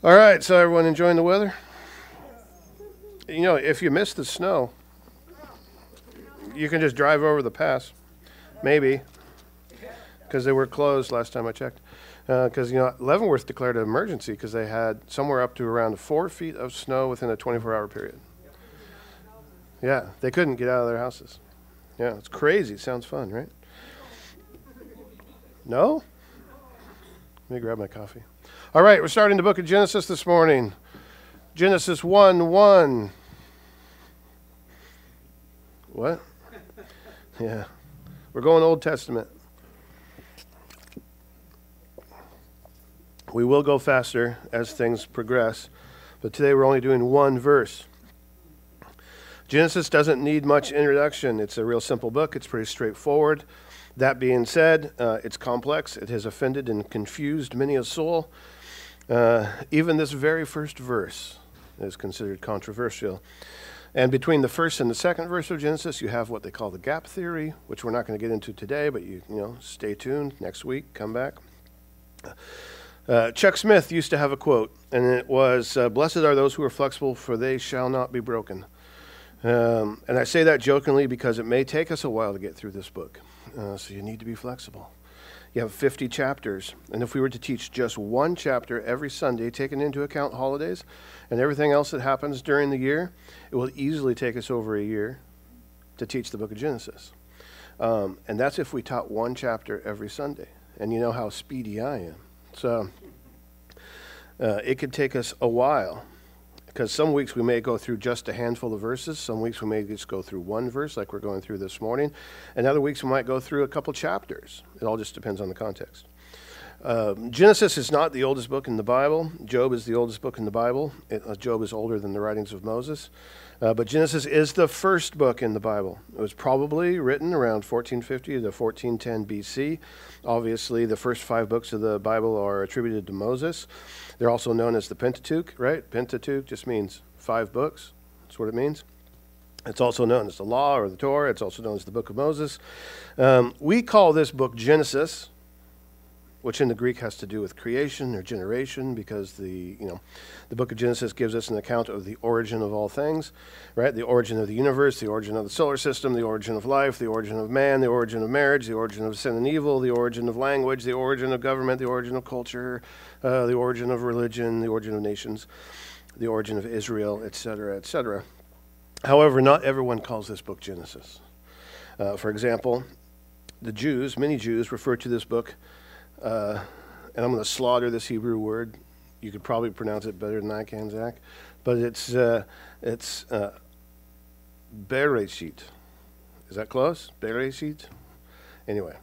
All right, so everyone enjoying the weather? You know, if you miss the snow, you can just drive over the pass. Maybe. Because they were closed last time I checked. Because, Leavenworth declared an emergency because they had somewhere up to around 4 feet of snow within a 24-hour period. Yeah, they couldn't get out of their houses. Yeah, it's crazy. Sounds fun, right? No? Let me grab my coffee. All right, we're starting the book of Genesis this morning. Genesis 1:1. What? Yeah. We're going Old Testament. We will go faster as things progress, but today we're only doing one verse. Genesis doesn't need much introduction. It's a real simple book. It's pretty straightforward. That being said, it's complex. It has offended and confused many a soul. Even this very first verse is considered controversial. And between the first and the second verse of Genesis, you have what they call the gap theory, which we're not going to get into today, but you stay tuned. Next week, come back. Chuck Smith used to have a quote, and it was, "Blessed are those who are flexible, for they shall not be broken." And I say that jokingly because it may take us a while to get through this book. So you need to be flexible. You have 50 chapters, and if we were to teach just one chapter every Sunday, taking into account holidays and everything else that happens during the year, it will easily take us over a year to teach the book of Genesis. And that's if we taught one chapter every Sunday. And you know how speedy I am. So it could take us a while, because some weeks we may go through just a handful of verses. Some weeks we may just go through one verse like we're going through this morning. And other weeks we might go through a couple chapters. It all just depends on the context. Genesis is not the oldest book in the Bible. Job is the oldest book in the Bible. Job is older than the writings of Moses. But Genesis is the first book in the Bible. It was probably written around 1450 to 1410 BC. Obviously, the first 5 books of the Bible are attributed to Moses. They're also known as the Pentateuch, right? Pentateuch just means 5 books. That's what it means. It's also known as the Law or the Torah. It's also known as the Book of Moses. We call this book Genesis, which in the Greek has to do with creation or generation, because the book of Genesis gives us an account of the origin of all things, right? The origin of the universe, the origin of the solar system, the origin of life, the origin of man, the origin of marriage, the origin of sin and evil, the origin of language, the origin of government, the origin of culture, the origin of religion, the origin of nations, the origin of Israel, etc., etc. However, not everyone calls this book Genesis. For example, many Jews refer to this book, and I'm going to slaughter this Hebrew word. You could probably pronounce it better than I can, Zach. But it's Bereshit. Is that close? Bereshit? Anyway,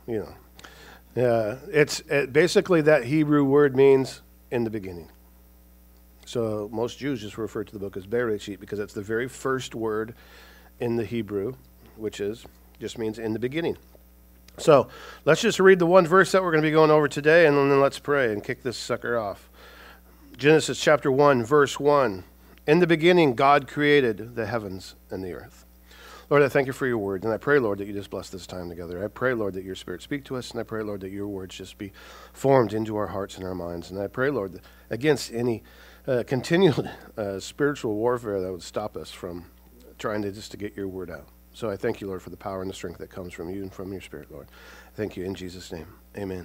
basically that Hebrew word means in the beginning. So most Jews just refer to the book as Bereshit because it's the very first word in the Hebrew, which just means in the beginning. So let's just read the one verse that we're going to be going over today, and then let's pray and kick this sucker off. Genesis chapter 1, verse 1. In the beginning, God created the heavens and the earth. Lord, I thank you for your word, and I pray, Lord, that you just bless this time together. I pray, Lord, that your Spirit speak to us, and I pray, Lord, that your words just be formed into our hearts and our minds. And I pray, Lord, that against any continual spiritual warfare that would stop us from trying to get your word out. So I thank you, Lord, for the power and the strength that comes from you and from your Spirit, Lord. Thank you in Jesus' name. Amen.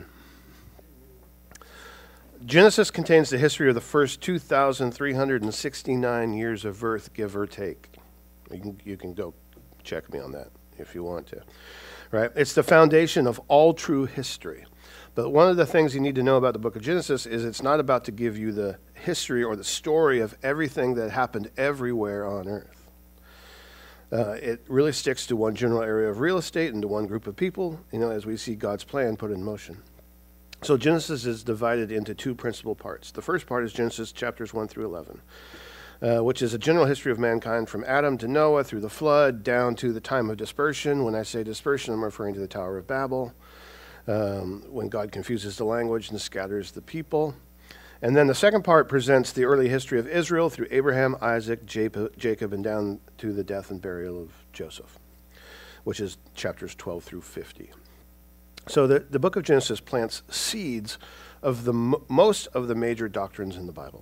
Genesis contains the history of the first 2,369 years of earth, give or take. You can go check me on that if you want to. Right? It's the foundation of all true history. But one of the things you need to know about the book of Genesis is it's not about to give you the history or the story of everything that happened everywhere on earth. It really sticks to one general area of real estate and to one group of people, as we see God's plan put in motion. So Genesis is divided into 2 principal parts. The first part is Genesis chapters 1 through 11, which is a general history of mankind from Adam to Noah through the flood down to the time of dispersion. When I say dispersion, I'm referring to the Tower of Babel, when God confuses the language and scatters the people. And then the second part presents the early history of Israel through Abraham, Isaac, Jacob, and down to the death and burial of Joseph, which is chapters 12 through 50. So the book of Genesis plants seeds of most of the major doctrines in the Bible.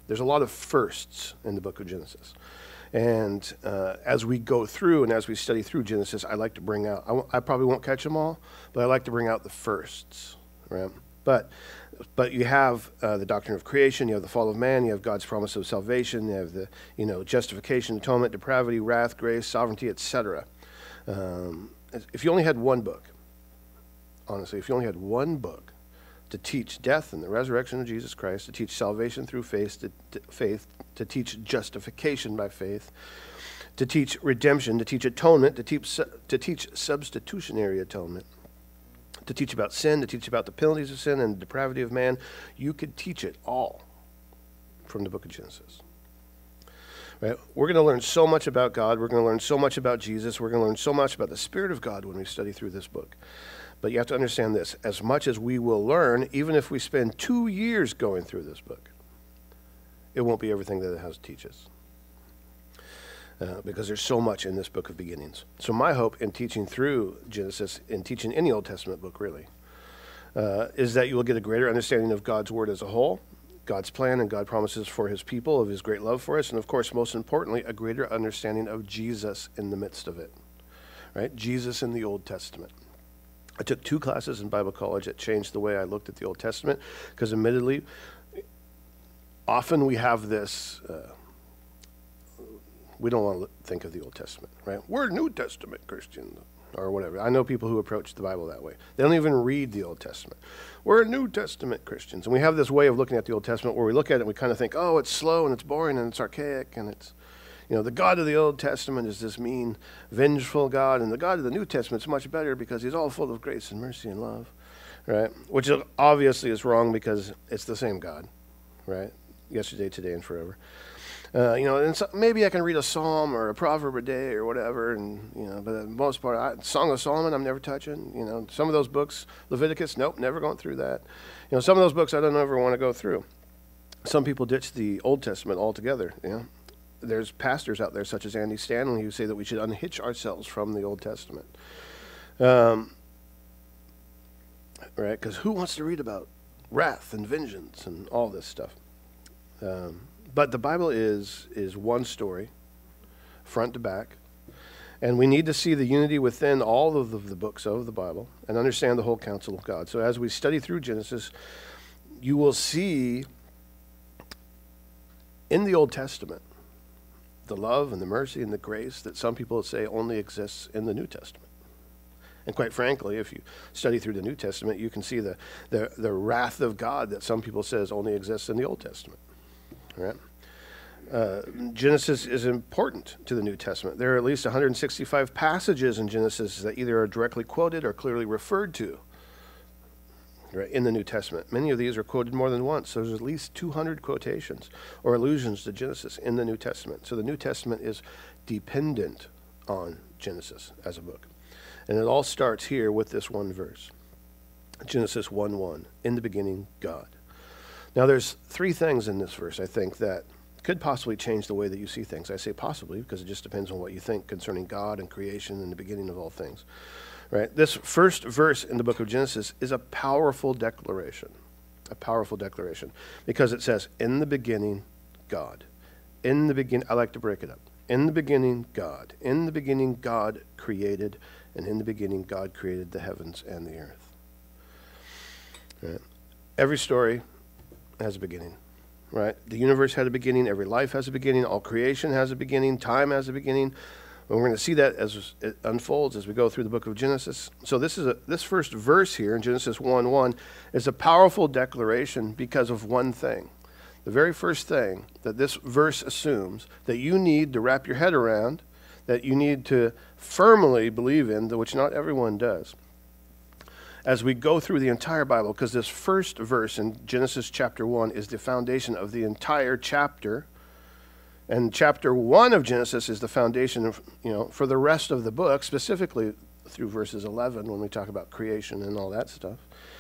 There's a lot of firsts in the book of Genesis. And as we go through and as we study through Genesis, I like to bring out, I probably won't catch them all, but I like to bring out the firsts, right? But you have the doctrine of creation, you have the fall of man, you have God's promise of salvation, you have the justification, atonement, depravity, wrath, grace, sovereignty, etc. If you only had one book, honestly, if you only had one book to teach death and the resurrection of Jesus Christ, to teach salvation through faith, to teach justification by faith, to teach redemption, to teach atonement, to teach substitutionary atonement, to teach about sin, to teach about the penalties of sin and the depravity of man, you could teach it all from the book of Genesis. Right? We're going to learn so much about God. We're going to learn so much about Jesus. We're going to learn so much about the Spirit of God when we study through this book. But you have to understand this. As much as we will learn, even if we spend 2 years going through this book, it won't be everything that it has to teach us. Because there's so much in this book of beginnings. So my hope in teaching through Genesis, in teaching any Old Testament book really, is that you will get a greater understanding of God's Word as a whole, God's plan and God's promises for His people, of His great love for us, and of course, most importantly, a greater understanding of Jesus in the midst of it. Right? Jesus in the Old Testament. I took 2 classes in Bible college that changed the way I looked at the Old Testament, because admittedly, often we have this, we don't want to think of the Old Testament, right? We're New Testament Christians, or whatever. I know people who approach the Bible that way. They don't even read the Old Testament. We're New Testament Christians. And we have this way of looking at the Old Testament where we look at it and we kind of think, oh, it's slow and it's boring and it's archaic and it's, the God of the Old Testament is this mean, vengeful God, and the God of the New Testament is much better because He's all full of grace and mercy and love, right? Which obviously is wrong because it's the same God, right? Yesterday, today, and forever. And so maybe I can read a psalm or a proverb a day or whatever, and but for the most part, Song of Solomon, I'm never touching. Some of those books, Leviticus, nope, never going through that. Some of those books I don't ever want to go through. Some people ditch the Old Testament altogether. There's pastors out there such as Andy Stanley who say that we should unhitch ourselves from the Old Testament, right? Because who wants to read about wrath and vengeance and all this stuff? But the Bible is one story, front to back, and we need to see the unity within all of the books of the Bible and understand the whole counsel of God. So as we study through Genesis, you will see in the Old Testament the love and the mercy and the grace that some people say only exists in the New Testament. And quite frankly, if you study through the New Testament, you can see the wrath of God that some people says only exists in the Old Testament. Right? Genesis is important to the New Testament. There are at least 165 passages in Genesis that either are directly quoted or clearly referred to, right, in the New Testament. Many of these are quoted more than once. So there's at least 200 quotations or allusions to Genesis in the New Testament. So the New Testament is dependent on Genesis as a book. And it all starts here with this one verse. Genesis 1:1, in the beginning, God. Now, there's 3 things in this verse, I think, that could possibly change the way that you see things. I say possibly because it just depends on what you think concerning God and creation and the beginning of all things. Right? This first verse in the book of Genesis is a powerful declaration. A powerful declaration. Because it says, in the beginning, God. In the beginning, I like to break it up. In the beginning, God. In the beginning, God created, and in the beginning, God created the heavens and the earth. Right? Every story has a beginning, right? The universe had a beginning. Every life has a beginning. All creation has a beginning. Time has a beginning. And we're going to see that as it unfolds as we go through the book of Genesis. So this first verse here in Genesis 1:1 is a powerful declaration because of one thing. The very first thing that this verse assumes that you need to wrap your head around, that you need to firmly believe in, which not everyone does, as we go through the entire Bible, because this first verse in Genesis chapter 1 is the foundation of the entire chapter, and chapter 1 of Genesis is the foundation of, for the rest of the book, specifically through verses 11 when we talk about creation and all that stuff.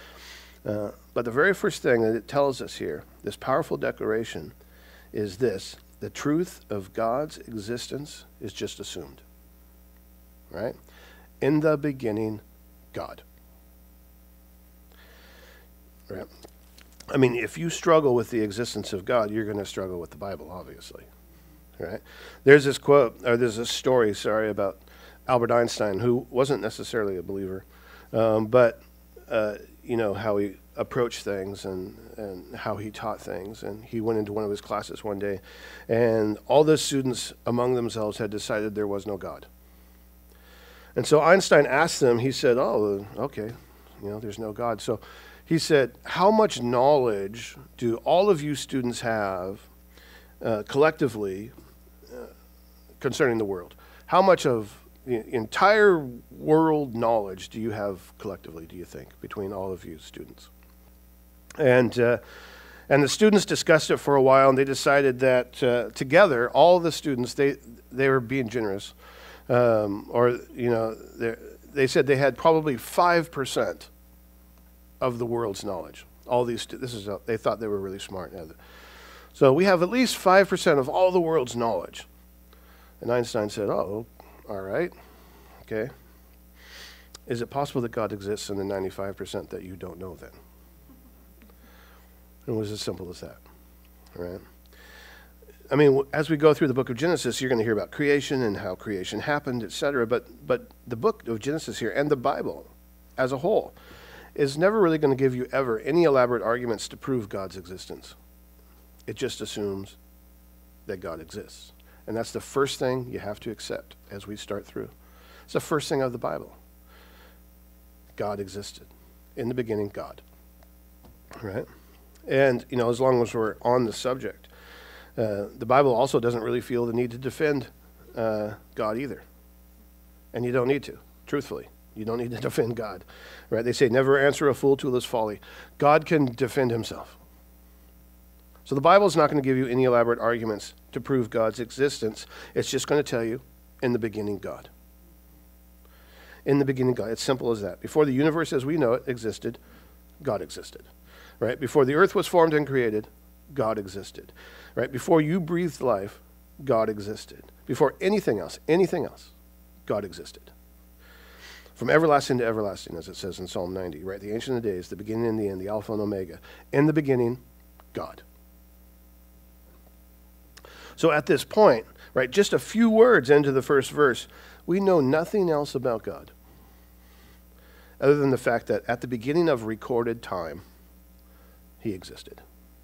But the very first thing that it tells us here, this powerful declaration, is this: the truth of God's existence is just assumed. Right? In the beginning, God. Right. I mean, if you struggle with the existence of God, you're going to struggle with the Bible, obviously, right? There's this quote, or there's this story, about Albert Einstein, who wasn't necessarily a believer, but how he approached things and how he taught things. And he went into one of his classes one day, and all the students among themselves had decided there was no God. And so Einstein asked them, he said, oh, okay, there's no God. So he said, how much knowledge do all of you students have collectively concerning the world? How much of the entire world knowledge do you have collectively, do you think, between all of you students? And the students discussed it for a while, and they decided that together, all the students, they were being generous, they said they had probably 5% of the world's knowledge. All these, they thought they were really smart. So we have at least 5% of all the world's knowledge. And Einstein said, oh, all right, okay. Is it possible that God exists in the 95% that you don't know then? It was as simple as that, all right? I mean, as we go through the book of Genesis, you're going to hear about creation and how creation happened, etc. But the book of Genesis here and the Bible as a whole is never really going to give you ever any elaborate arguments to prove God's existence. It just assumes that God exists. And that's the first thing you have to accept as we start through. It's the first thing of the Bible. God existed. In the beginning, God. Right? And, as long as we're on the subject, the Bible also doesn't really feel the need to defend God either. And you don't need to, truthfully. You don't need to defend God. Right? They say, never answer a fool to his folly. God can defend himself. So the Bible is not going to give you any elaborate arguments to prove God's existence. It's just going to tell you, in the beginning, God. In the beginning, God. It's simple as that. Before the universe as we know it existed, God existed. Right? Before the earth was formed and created, God existed. Right? Before you breathed life, God existed. Before anything else, God existed. From everlasting to everlasting, as it says in Psalm 90, right? The Ancient of Days, the beginning and the end, the Alpha and Omega. In the beginning, God. So at this point, right, just a few words into the first verse, we know nothing else about God other than the fact that at the beginning of recorded time, he existed.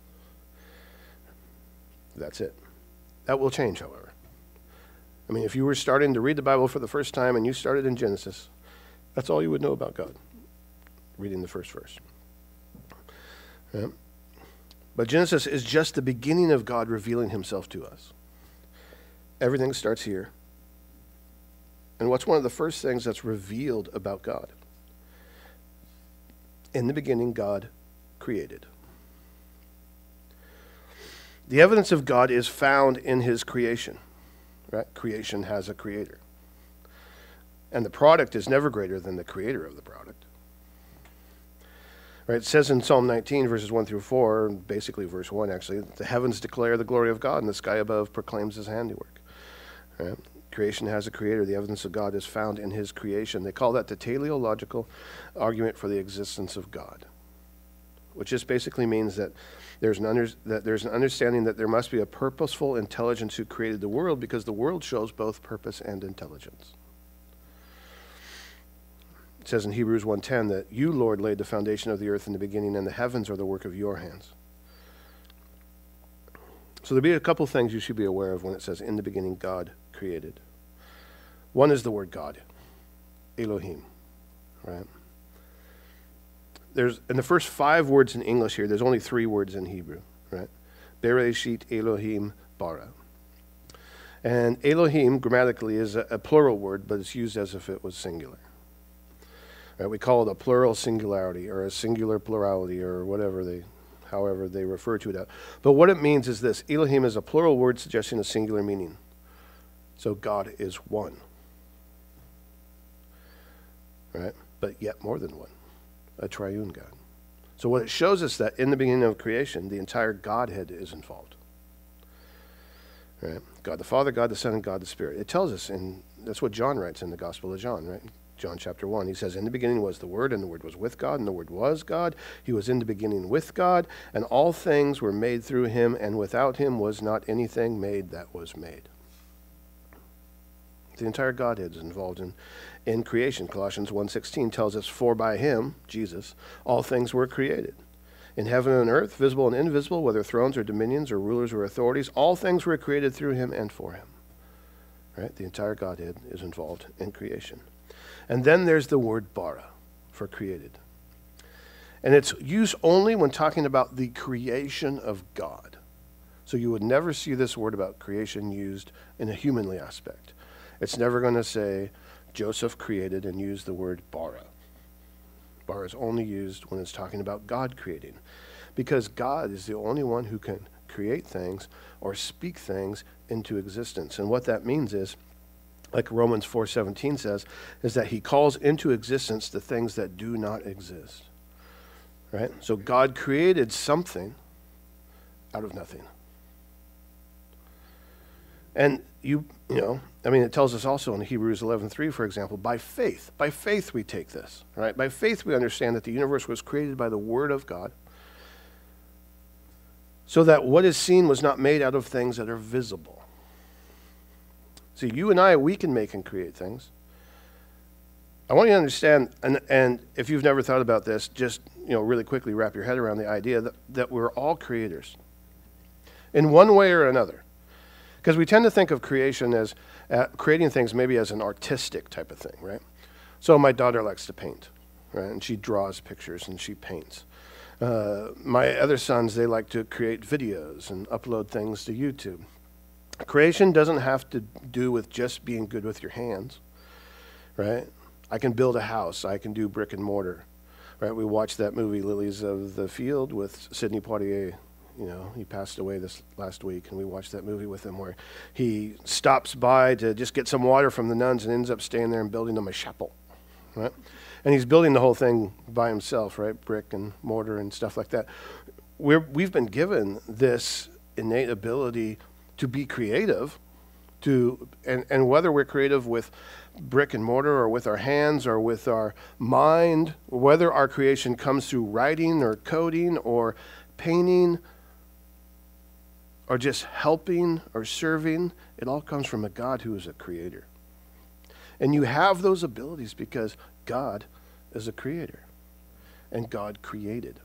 That's it. That will change, however. I mean, if you were starting to read the Bible for the first time and you started in Genesis, that's all you would know about God, reading the first verse. Yeah. But Genesis is just the beginning of God revealing himself to us. Everything starts here. And what's one of the first things that's revealed about God? In the beginning, God created. The evidence of God is found in his creation. Right? Creation has a creator. And the product is never greater than the creator of the product. Right? It says in Psalm 19, verses 1 through 4, basically verse 1 actually, the heavens declare the glory of God and the sky above proclaims his handiwork. Right? Creation has a creator. The evidence of God is found in his creation. They call that the teleological argument for the existence of God, which just basically means that there's an understanding that there must be a purposeful intelligence who created the world, because the world shows both purpose and intelligence. It says in Hebrews 1:10 that you, Lord, laid the foundation of the earth in the beginning, and the heavens are the work of your hands. So there'll be a couple things you should be aware of when it says, in the beginning, God created. One is the word God, Elohim, right? There's, in the first 5 words in English here, there's only 3 words in Hebrew, right? Bereshit Elohim bara. And Elohim, grammatically, is a plural word, but it's used as if it was singular. Right? We call it a plural singularity, or a singular plurality, or however they refer to it. But what it means is this: Elohim is a plural word suggesting a singular meaning. So God is one. Right? But yet more than one. A triune God. So what it shows us that in the beginning of creation, the entire Godhead is involved. Right? God the Father, God the Son, and God the Spirit. It tells us, and that's what John writes in the Gospel of John, right? John chapter 1. He says, in the beginning was the Word, and the Word was with God, and the Word was God. He was in the beginning with God, and all things were made through him, and without him was not anything made that was made. The entire Godhead is involved in creation. Colossians 1:16 tells us, for by him, Jesus, all things were created. In heaven and earth, visible and invisible, whether thrones or dominions or rulers or authorities, all things were created through him and for him. Right? The entire Godhead is involved in creation. And then there's the word bara, for created. And it's used only when talking about the creation of God. So you would never see this word about creation used in a humanly aspect. It's never going to say Joseph created and use the word bara. Bara is only used when it's talking about God creating, because God is the only one who can create things or speak things into existence. And what that means is, like Romans 4:17 says, is that he calls into existence the things that do not exist. Right? So God created something out of nothing. And it tells us also in Hebrews 11:3, for example, by faith we take this, right? By faith we understand that the universe was created by the word of God, so that what is seen was not made out of things that are visible. See, you and I, we can make and create things. I want you to understand, and if you've never thought about this, just really quickly wrap your head around the idea that we're all creators in one way or another. Because we tend to think of creation as creating things maybe as an artistic type of thing, right? So my daughter likes to paint, right? And she draws pictures and she paints. My other sons, they like to create videos and upload things to YouTube. Creation doesn't have to do with just being good with your hands, right? I can build a house. I can do brick and mortar, right? We watched that movie, Lilies of the Field, with Sidney Poitier. He passed away this last week, and we watched that movie with him where he stops by to just get some water from the nuns and ends up staying there and building them a chapel, right? And he's building the whole thing by himself, right? Brick and mortar and stuff like that. We've been given this innate ability to be creative, and whether we're creative with brick and mortar or with our hands or with our mind, whether our creation comes through writing or coding or painting or just helping or serving, it all comes from a God who is a creator. And you have those abilities because God is a creator, and God created.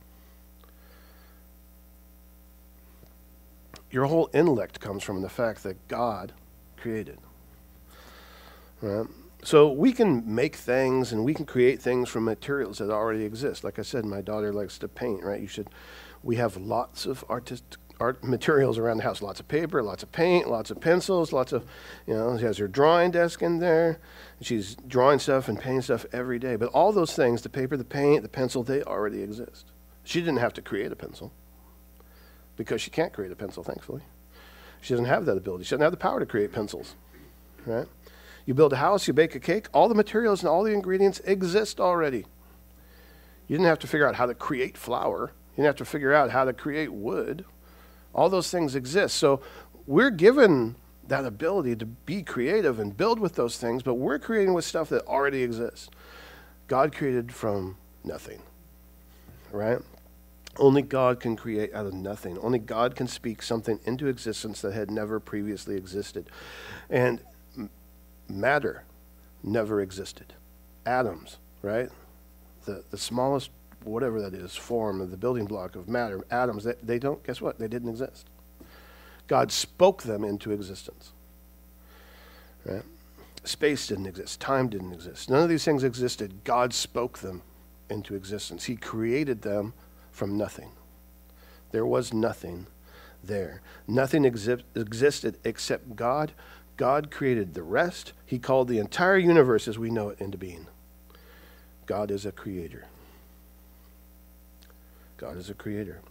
Your whole intellect comes from the fact that God created. Right? So we can make things and we can create things from materials that already exist. Like I said, my daughter likes to paint, right? We have lots of art materials around the house, lots of paper, lots of paint, lots of pencils, lots of, she has her drawing desk in there. She's drawing stuff and painting stuff every day. But all those things, the paper, the paint, the pencil, they already exist. She didn't have to create a pencil because she can't create a pencil, thankfully. She doesn't have that ability. She doesn't have the power to create pencils, right? You build a house, you bake a cake, all the materials and all the ingredients exist already. You didn't have to figure out how to create flour. You didn't have to figure out how to create wood. All those things exist. So we're given that ability to be creative and build with those things, but we're creating with stuff that already exists. God created from nothing, right? Only God can create out of nothing. Only God can speak something into existence that had never previously existed. And matter never existed. Atoms, right? The smallest, whatever that is, form of the building block of matter, atoms, they don't, guess what? They didn't exist. God spoke them into existence, right? Space didn't exist. Time didn't exist. None of these things existed. God spoke them into existence. He created them from nothing. There was nothing there. Nothing existed except God. God created the rest. He called the entire universe as we know it into being. God is a creator. God is a creator.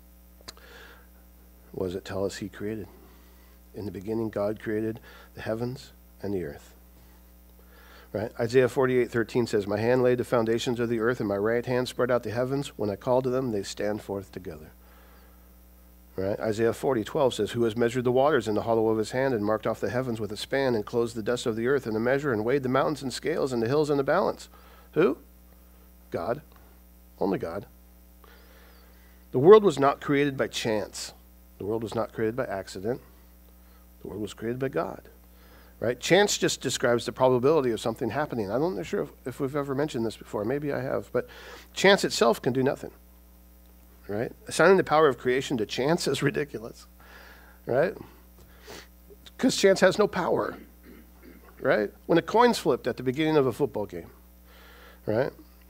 What does it tell us he created? In the beginning, God created the heavens and the earth. Right? Isaiah 48:13 says, "My hand laid the foundations of the earth, and my right hand spread out the heavens. When I call to them, they stand forth together." Right? Isaiah 40:12 says, "Who has measured the waters in the hollow of his hand and marked off the heavens with a span and closed the dust of the earth in a measure and weighed the mountains in scales and the hills in a balance?" Who? God. Only God. The world was not created by chance. The world was not created by accident. The world was created by God. Right? Chance just describes the probability of something happening. I'm not sure if we've ever mentioned this before. Maybe I have. But chance itself can do nothing. Right? Assigning the power of creation to chance is ridiculous. Right? Because chance has no power. Right? When a coin's flipped at the beginning of a football game, right?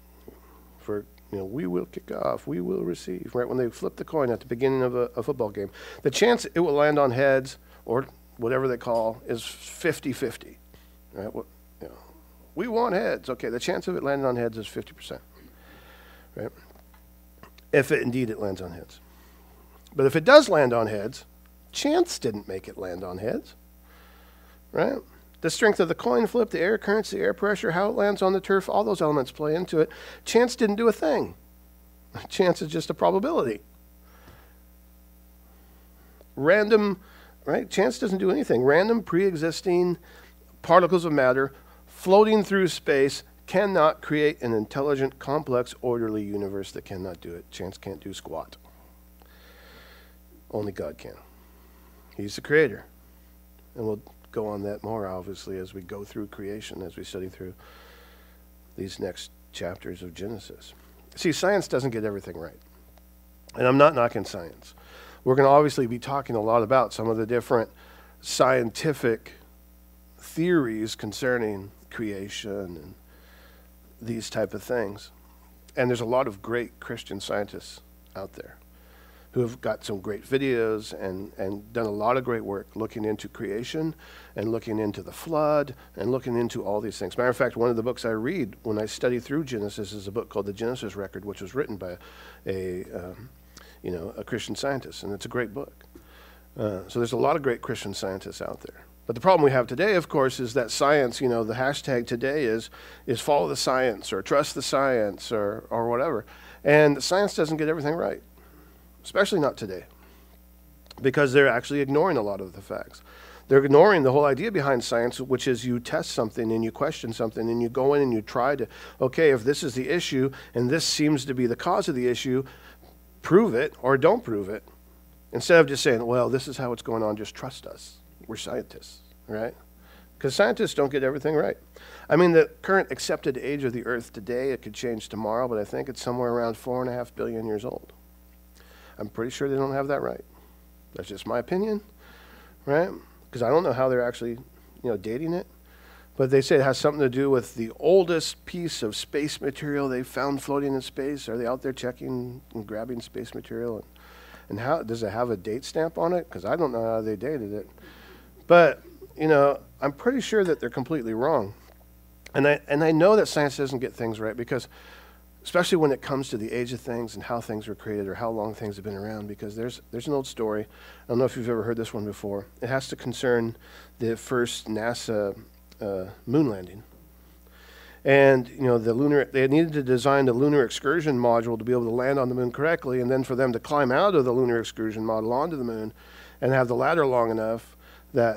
We will kick off, we will receive. Right? When they flip the coin at the beginning of a football game, the chance it will land on heads or whatever they call is 50-50. Right? We want heads. Okay, the chance of it landing on heads is 50%. Right? If indeed it lands on heads. But if it does land on heads, chance didn't make it land on heads. Right? The strength of the coin flip, the air currents, the air pressure, how it lands on the turf, all those elements play into it. Chance didn't do a thing. Chance is just a probability. Random, right? Chance doesn't do anything. Random pre-existing particles of matter floating through space cannot create an intelligent, complex, orderly universe that cannot do it. Chance can't do squat. Only God can. He's the creator. And we'll go on that more, obviously, as we go through creation, as we study through these next chapters of Genesis. See, science doesn't get everything right. And I'm not knocking science. We're going to obviously be talking a lot about some of the different scientific theories concerning creation and these type of things. And there's a lot of great Christian scientists out there who have got some great videos and done a lot of great work looking into creation and looking into the flood and looking into all these things. Matter of fact, one of the books I read when I study through Genesis is a book called The Genesis Record, which was written by a Christian scientist, and it's a great book. So there's a lot of great Christian scientists out there. But the problem we have today, of course, is that science, the hashtag today is follow the science or trust the science or whatever. And science doesn't get everything right. Especially not today, because they're actually ignoring a lot of the facts. They're ignoring the whole idea behind science, which is you test something and you question something and you go in and you try to, okay, if this is the issue and this seems to be the cause of the issue, prove it or don't prove it. Instead of just saying, well, this is how it's going on, just trust us. We're scientists, right? Because scientists don't get everything right. I mean, the current accepted age of the Earth today, it could change tomorrow, but I think it's somewhere around 4.5 billion years old. I'm pretty sure they don't have that right. That's just my opinion, right? Because I don't know how they're actually, dating it. But they say it has something to do with the oldest piece of space material they found floating in space. Are they out there checking and grabbing space material? And how does it have a date stamp on it? Because I don't know how they dated it. But, I'm pretty sure that they're completely wrong. And I know that science doesn't get things right because especially when it comes to the age of things and how things were created or how long things have been around, because there's an old story. I don't know if you've ever heard this one before. It has to concern the first NASA moon landing. And, they needed to design the lunar excursion module to be able to land on the moon correctly, and then for them to climb out of the lunar excursion module onto the moon and have the ladder long enough that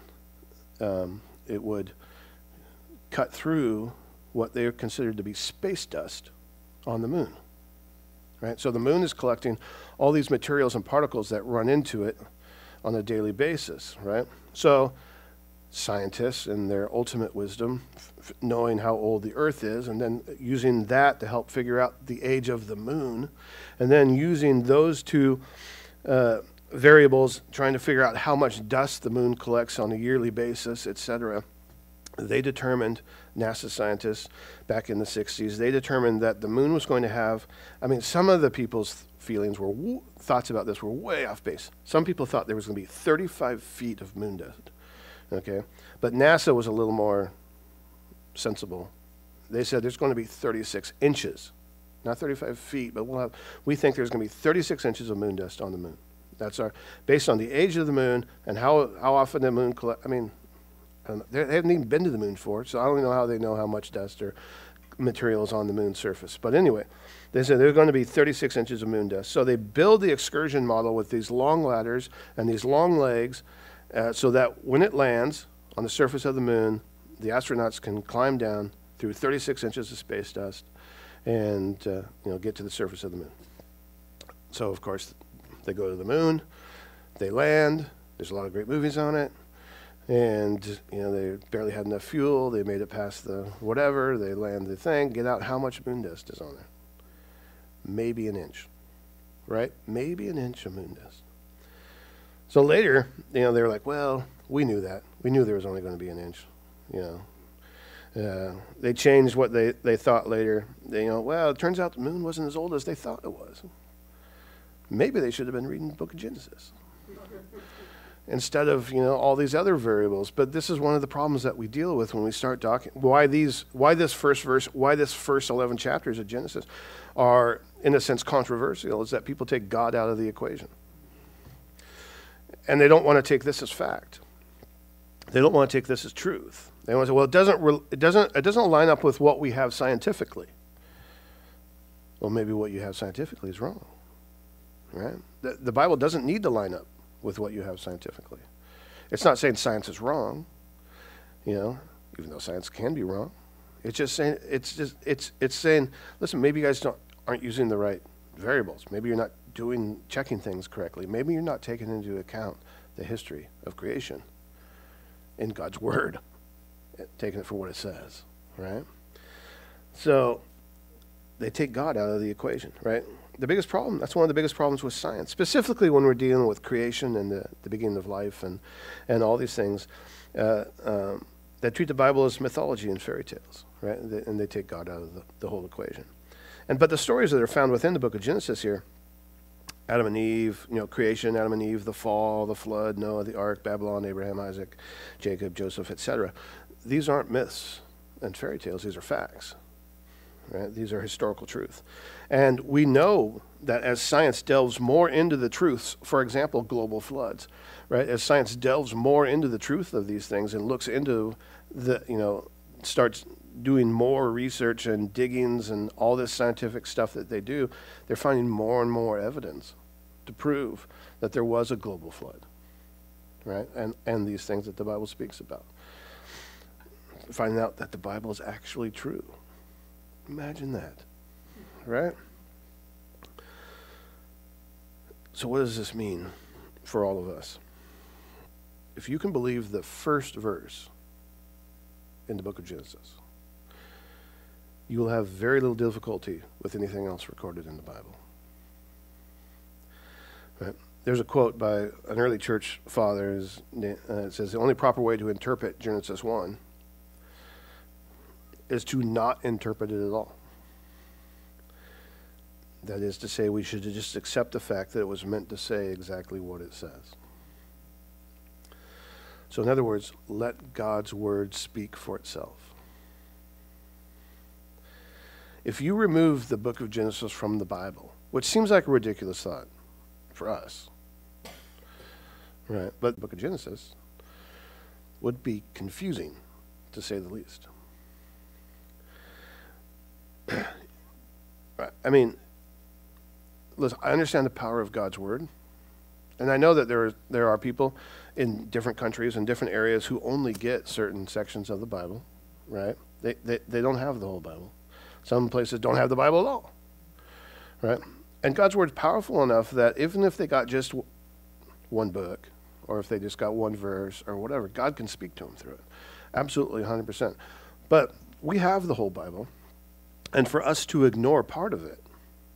it would cut through what they considered to be space dust on the moon, right? So the moon is collecting all these materials and particles that run into it on a daily basis, right? So scientists in their ultimate wisdom, knowing how old the Earth is, and then using that to help figure out the age of the moon, and then using those two variables, trying to figure out how much dust the moon collects on a yearly basis, etc. They determined, NASA scientists back in the 60s, they determined that the moon was going to have, some of the people's thoughts about this were way off base. Some people thought there was going to be 35 feet of moon dust, okay? But NASA was a little more sensible. They said there's going to be 36 inches, not 35 feet, but we think there's going to be 36 inches of moon dust on the moon. That's based on the age of the moon and how often the moon they haven't even been to the moon before, so I don't know how they know how much dust or materials on the moon's surface. But anyway, they said there's going to be 36 inches of moon dust. So they build the excursion model with these long ladders and these long legs so that when it lands on the surface of the moon, the astronauts can climb down through 36 inches of space dust and get to the surface of the moon. So, of course, they go to the moon, they land, there's a lot of great movies on it, and, they barely had enough fuel, they made it past the whatever, they land the thing, get out, how much moon dust is on there? Maybe an inch, right? Maybe an inch of moon dust. So later, they were like, well, we knew that. We knew there was only going to be an inch, They changed what they thought later. Well, it turns out the moon wasn't as old as they thought it was. Maybe they should have been reading the book of Genesis instead of, all these other variables. But this is one of the problems that we deal with when we start talking. Why this first 11 chapters of Genesis are, in a sense, controversial is that people take God out of the equation. And they don't want to take this as fact. They don't want to take this as truth. They want to say, well, it doesn't line up with what we have scientifically. Well, maybe what you have scientifically is wrong. Right? The Bible doesn't need to line up with what you have scientifically. It's not saying science is wrong, even though science can be wrong. It's just saying it's saying, listen, maybe you guys aren't using the right variables. Maybe you're not checking things correctly. Maybe you're not taking into account the history of creation in God's word, taking it for what it says, right? So they take God out of the equation, right? That's one of the biggest problems with science, specifically when we're dealing with creation and the beginning of life and all these things that treat the Bible as mythology and fairy tales, right? And they take God out of the whole equation. But the stories that are found within the book of Genesis here, Adam and Eve, creation, Adam and Eve, the fall, the flood, Noah, the ark, Babylon, Abraham, Isaac, Jacob, Joseph, etc. These aren't myths and fairy tales. These are facts. Right? These are historical truth. And we know that as science delves more into the truths, for example, global floods, right? As science delves more into the truth of these things and looks into starts doing more research and diggings and all this scientific stuff that they do, they're finding more and more evidence to prove that there was a global flood, right? And these things that the Bible speaks about. Finding out that the Bible is actually true. Imagine that, right? So what does this mean for all of us? If you can believe the first verse in the book of Genesis, you will have very little difficulty with anything else recorded in the Bible. Right? There's a quote by an early church father. It says, the only proper way to interpret Genesis 1 is to not interpret it at all. That is to say, we should just accept the fact that it was meant to say exactly what it says. So in other words, let God's word speak for itself. If you remove the book of Genesis from the Bible, which seems like a ridiculous thought for us, right? But the book of Genesis would be confusing, to say the least. I mean, listen, I understand the power of God's word, and I know that there are people in different countries and different areas who only get certain sections of the Bible, right? They don't have the whole Bible. Some places don't have the Bible at all, right? And God's word is powerful enough that even if they got just one book, or if they just got one verse or whatever, God can speak to them through it. Absolutely, 100%. But we have the whole Bible. And for us to ignore part of it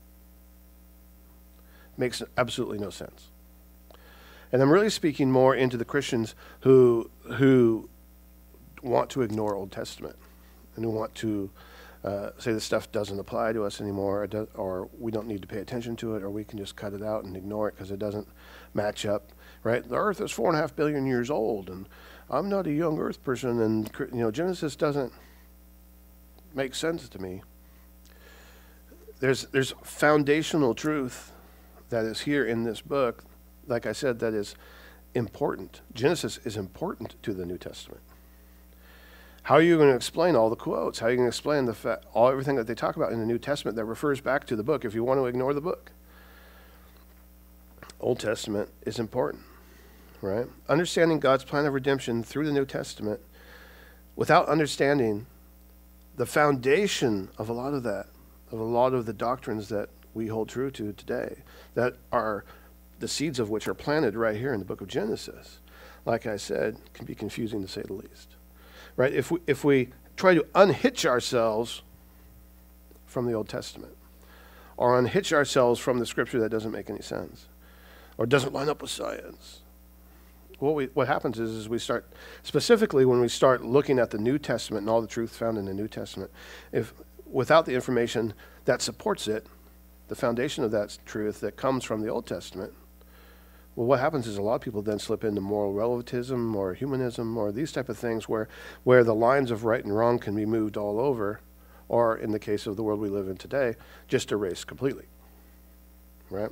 makes absolutely no sense. And I'm really speaking more into the Christians who want to ignore Old Testament and who want to say this stuff doesn't apply to us anymore, or we don't need to pay attention to it, or we can just cut it out and ignore it because it doesn't match up, right? The earth is 4.5 billion years old, and I'm not a young earth person, and Genesis doesn't make sense to me. There's foundational truth that is here in this book, like I said, that is important. Genesis is important to the New Testament. How are you going to explain all the quotes? How are you going to explain everything that they talk about in the New Testament that refers back to the book if you want to ignore the book? Old Testament is important, right? Understanding God's plan of redemption through the New Testament without understanding the foundation of a lot of that, of a lot of the doctrines that we hold true to today, that are the seeds of which are planted right here in the book of Genesis, like I said, can be confusing to say the least. Right? If we try to unhitch ourselves from the Old Testament, or unhitch ourselves from the Scripture that doesn't make any sense, or doesn't line up with science, what happens is we start, specifically when we start looking at the New Testament and all the truth found in the New Testament, if without the information that supports it, the foundation of that truth that comes from the Old Testament, well, what happens is a lot of people then slip into moral relativism or humanism or these type of things where the lines of right and wrong can be moved all over, or in the case of the world we live in today, just erased completely, right?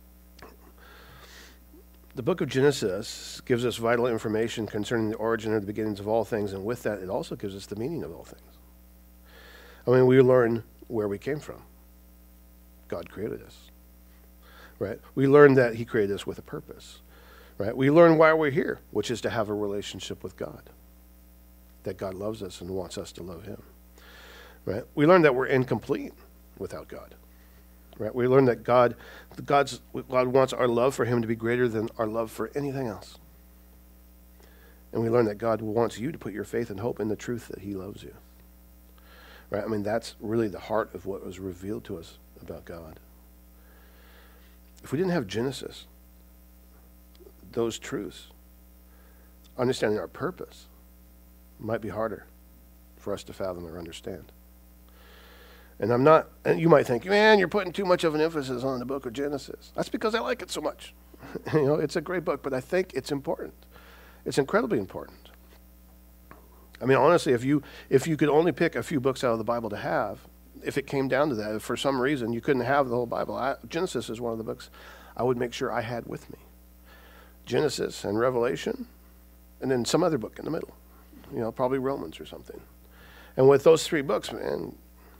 The book of Genesis gives us vital information concerning the origin or the beginnings of all things, and with that, it also gives us the meaning of all things. I mean, we learn where we came from. God created us. Right? We learn that he created us with a purpose. Right? We learn why we're here, which is to have a relationship with God. That God loves us and wants us to love him. Right? We learn that we're incomplete without God. Right? We learn that God wants our love for him to be greater than our love for anything else. And we learn that God wants you to put your faith and hope in the truth that he loves you. Right? I mean, that's really the heart of what was revealed to us about God. If we didn't have Genesis, those truths, understanding our purpose might be harder for us to fathom or understand. And you might think, man, you're putting too much of an emphasis on the book of Genesis. That's because I like it so much. It's a great book, but I think it's important. It's incredibly important. I mean, honestly, if you could only pick a few books out of the Bible to have, if it came down to that, if for some reason you couldn't have the whole Bible, Genesis is one of the books I would make sure I had with me. Genesis and Revelation, and then some other book in the middle. Probably Romans or something. And with those three books, man,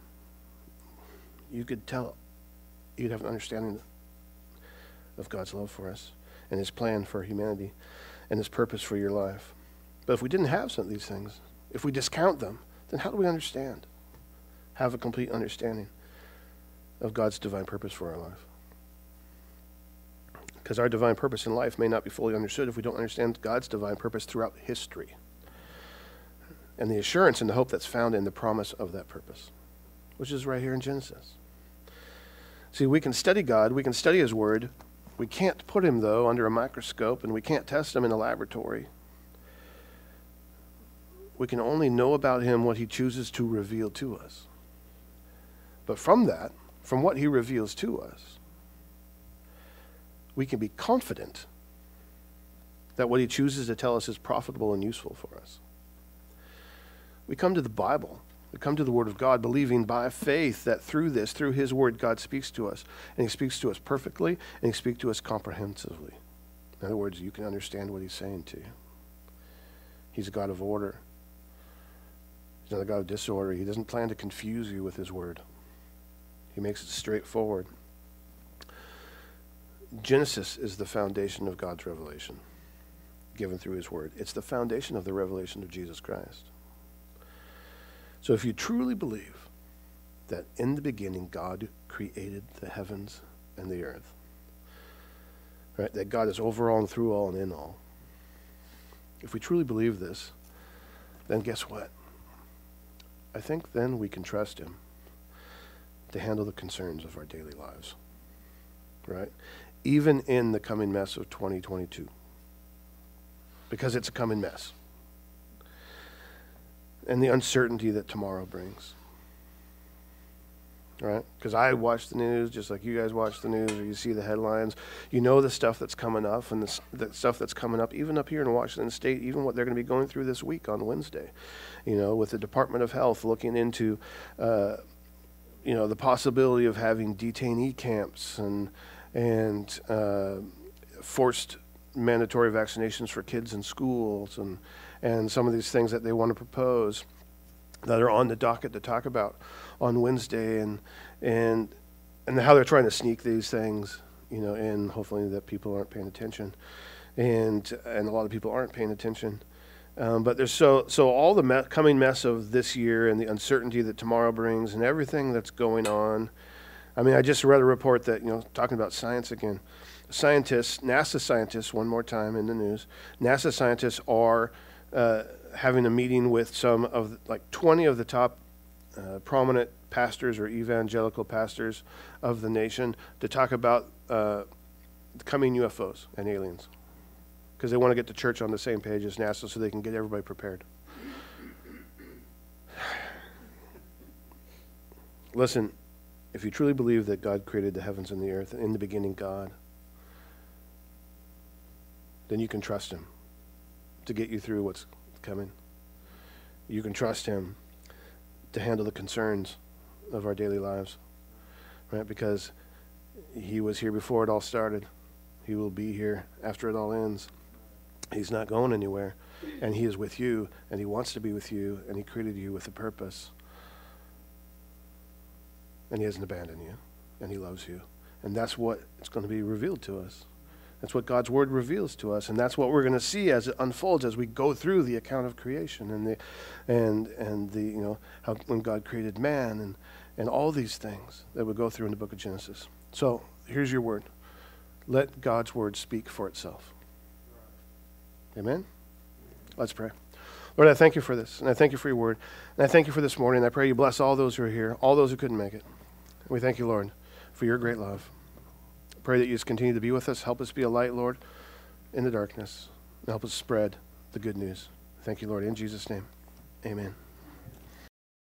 you'd have an understanding of God's love for us and his plan for humanity and his purpose for your life. But if we didn't have some of these things, if we discount them, then how do we understand? Have a complete understanding of God's divine purpose for our life. Because our divine purpose in life may not be fully understood if we don't understand God's divine purpose throughout history and the assurance and the hope that's found in the promise of that purpose, which is right here in Genesis. See, we can study God, we can study his word. We can't put him, though, under a microscope, and we can't test him in a laboratory. We can only know about him what he chooses to reveal to us. But from what he reveals to us, we can be confident that what he chooses to tell us is profitable and useful for us. We come to the Bible, we come to the Word of God, believing by faith that through his Word, God speaks to us. And he speaks to us perfectly, and he speaks to us comprehensively. In other words, you can understand what he's saying to you. He's a God of order. He's not a God of disorder. He doesn't plan to confuse you with his Word. He makes it straightforward. Genesis is the foundation of God's revelation given through his word. It's the foundation of the revelation of Jesus Christ. So if you truly believe that in the beginning God created the heavens and the earth, right, that God is over all and through all and in all, if we truly believe this, then guess what? I think then we can trust him to handle the concerns of our daily lives, right? Even in the coming mess of 2022, because it's a coming mess, and the uncertainty that tomorrow brings, right? Because I watch the news just like you guys watch the news, or you see the headlines. You know the stuff that's coming up, and the stuff that's coming up, even up here in Washington State, even what they're going to be going through this week on Wednesday, with the Department of Health looking into the possibility of having detainee camps and forced mandatory vaccinations for kids in schools and some of these things that they want to propose. that are on the docket to talk about on Wednesday, and how they're trying to sneak these things, and hopefully that people aren't paying attention, and a lot of people aren't paying attention. But there's so all the coming mess of this year and the uncertainty that tomorrow brings and everything that's going on. I mean, I just read a report that, talking about science again, NASA scientists, one more time in the news, NASA scientists are having a meeting with some of, 20 of the top prominent pastors or evangelical pastors of the nation to talk about the coming UFOs and aliens, because they want to get the church on the same page as NASA so they can get everybody prepared. Listen, if you truly believe that God created the heavens and the earth, in the beginning God, then you can trust him to get you through what's coming. You can trust him to handle the concerns of our daily lives, right? Because he was here before it all started. He will be here after it all ends. He's not going anywhere, and he is with you, and he wants to be with you, and he created you with a purpose. And he hasn't abandoned you, and he loves you. And that's what it's going to be revealed to us. That's what God's word reveals to us, and that's what we're going to see as it unfolds as we go through the account of creation and the how when God created man and all these things that we go through in the book of Genesis. So here's your word. Let God's word speak for itself. Amen? Let's pray. Lord, I thank you for this, and I thank you for your word, and I thank you for this morning. I pray you bless all those who are here, all those who couldn't make it. And we thank you, Lord, for your great love. Pray that you just continue to be with us. Help us be a light, Lord, in the darkness. And help us spread the good news. Thank you, Lord. In Jesus' name, amen.